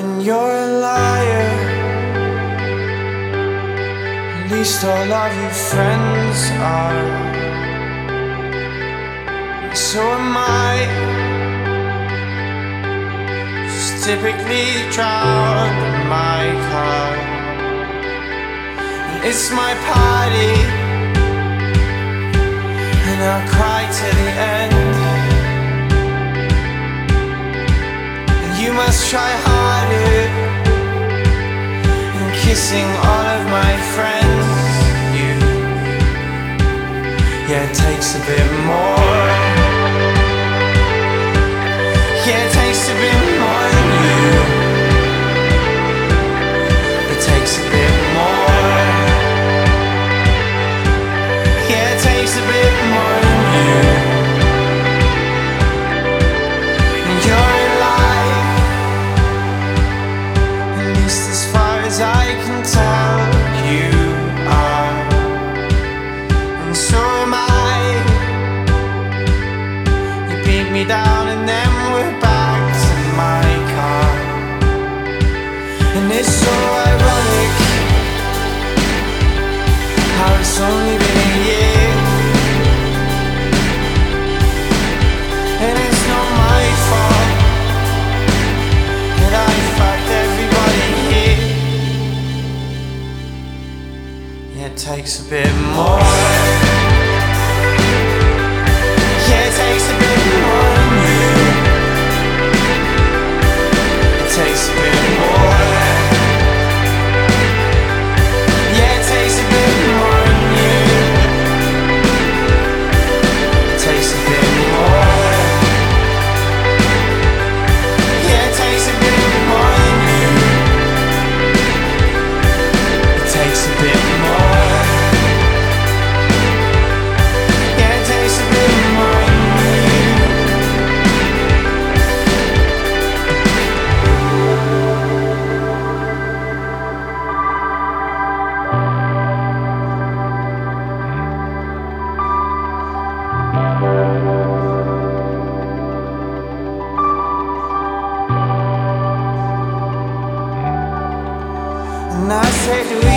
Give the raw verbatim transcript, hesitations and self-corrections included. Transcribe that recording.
and you're a liar. At least all of your friends are. And so am I. Just typically drowned in my car. And it's my party, and I'll cry to the end. You must try harder than kissing all of my friends. You, yeah, it takes a bit more. Yeah, it takes a bit more than you. It takes a bit more. Yeah, it takes a bit more than you. And you're as far as I can tell, you are, and so am I. You beat me down and then we're back to my car. And it's so ironic how it's only been a year, and it's not my fault that I fucked everybody here. Yeah, it takes a bit more. Yeah, it takes a bit more than you. It takes a bit more. Yeah, it takes a bit more than you. It takes a bit more. Yeah, it takes a bit more than you. It takes a bit more. Yeah, it takes a bit more than and I say, do we